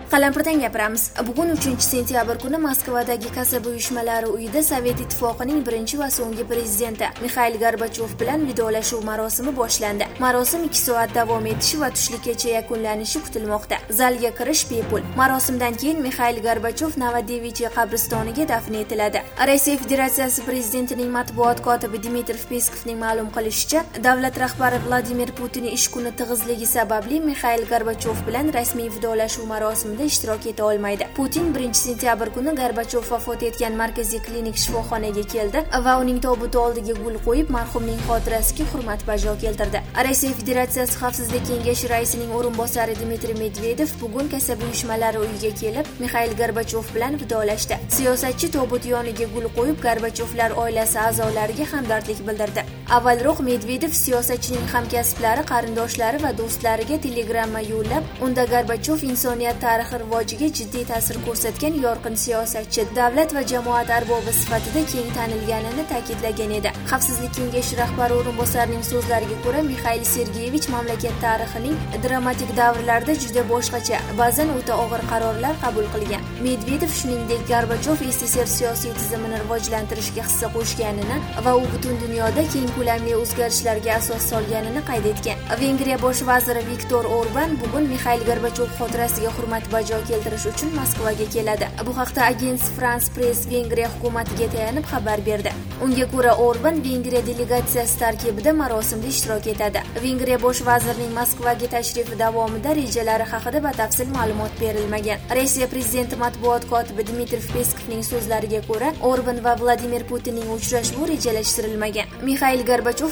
Qalampirdan gapiramiz. Bugun 3-sentyabr kuni Moskvadagi kasaba uyushmalari uyida Sovet Ittifoqining birinchi va so'nggi prezidenti Mixail Gorbachov bilan vidolashuv marosimi boshlandi. Marosim 2 soat davom etishi va tushlikkacha yakunlanishi kutilmoqda. Zalga kirish bepul. Marosimdan keyin Mixail Gorbachov Novodevichiy qabristoniga dafn etiladi. Rossiya Federatsiyasi prezidentining matbuot kotibi Dmitriy Peskovning ma'lum qilishicha, davlat rahbari Vladimir Putin ish kuni tig'izligi sababli Mixail Gorbachov bilan rasmiy vidolashuv marosimida ishtirok eta olmaydi. Putin 1-sentyabr kuni Gorbachov vafot etgan markaziy klinik shifoxonaga keldi va uning tobuti oldiga gul qo'yib, marhumning xotirasiga hurmat bajo keltirdi. Rossiya Federatsiyasi Xavfsizlik kengashi raisining o'rinbosari Dmitriy Medvedev bugun kasaba uyushmalari uyiga kelib, Mixail Gorbachov bilan vidolashdi. Siyosatchi tobut yoniga gul qo'yib, Gorbachovlar oilasi a'zolariga hamdardlik bildirdi. Avvalroq Medvedev siyosatchining hamkasblari, qarindoshlari va do'stlariga telegramma yo'llab, unda Gorbachov insoniyat tarixi rivojiga jiddiy ta'sir ko'rsatgan yorqin siyosatchi, davlat va jamoat arbobi sifatida keng tanilganini ta'kidlagan edi. Xavfsizlik kengashi rahbari o'rinbosarining so'zlariga ko'ra, Mixail Sergeyevich mamlakat tarixining dramatik davrlarida juda boshqacha, ba'zan o'ta og'ir qarorlar qabul qilgan. Medvedev shuningdek Gorbachov SSR siyosiy tizimini rivojlantirishga hissa qo'shganini va u butun dunyoda keng ko'lamli o'zgarishlarga asos solganini qayd etgan. Vengriya bosh vaziri Viktor Orban bugun Mixail Gorbachov xotirasiga hurmat bajo keltirish uchun Moskvaga keladi. Bu haqda Agence France Press Vengriya hukumatiga tayanib xabar berdi. Unga ko'ra, Orban Vengriya delegatsiyasi tarkibida marosimda ishtirok etadi. Vengriya bosh vazirining Moskvaga tashrifi davomida rejalari haqida batafsil ma'lumot berilmagan. Rossiya prezidenti matbuot kotibi Dmitriy Peskovning so'zlariga ko'ra, Orban va Vladimir Putinning uchrashuvi rejalashtirilmagan. Mixail Gorbachov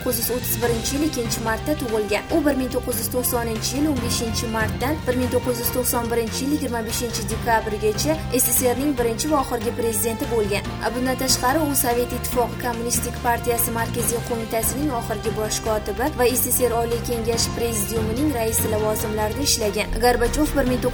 1931-yil 2-martda tug'ilgan. U 1990-yil 15-martdan 1991-yil 25-dekabrgacha SSRning birinchi va oxirgi prezidenti bo'lgan. Bundan tashqari, u Sovet Ittifoqi Kommunistik partiyasi markaziy qo'mitasining oxirgi bosh kotibi va SSR Oliy kengashi prezidiumining raisi lavozimlarida ishlagan. Gorbachov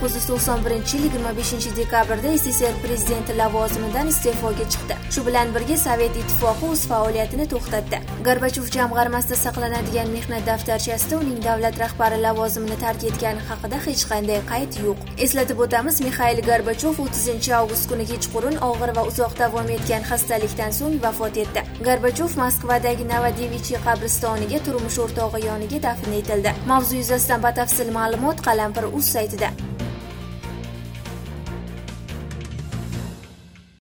1991-yil 25-dekabrda SSR prezidenti lavozimidan iste'foga chiqdi. Shu bilan birga Sovet Ittifoqi o'z faoliyatini to'xtatdi. Gorbachov jamg'armasida saqlanadigan mehnat daftarchasida uning davlat rahbari lavozimini tark etgani haqida hech qanday qayd yo'q. Eslatib o'tamiz, Mixail Gorbachov 30-avgust kuni kechqurun og'ir va uzoq davom etgan xastalikdan so'ng vafot etdi. Gorbachov Moskvadagi Novodevichiy qabristoniga turmush o'rtog'i yoniga dafn etildi. Mavzu yuzasidan batafsil ma'lumot Qalampir.uz saytida.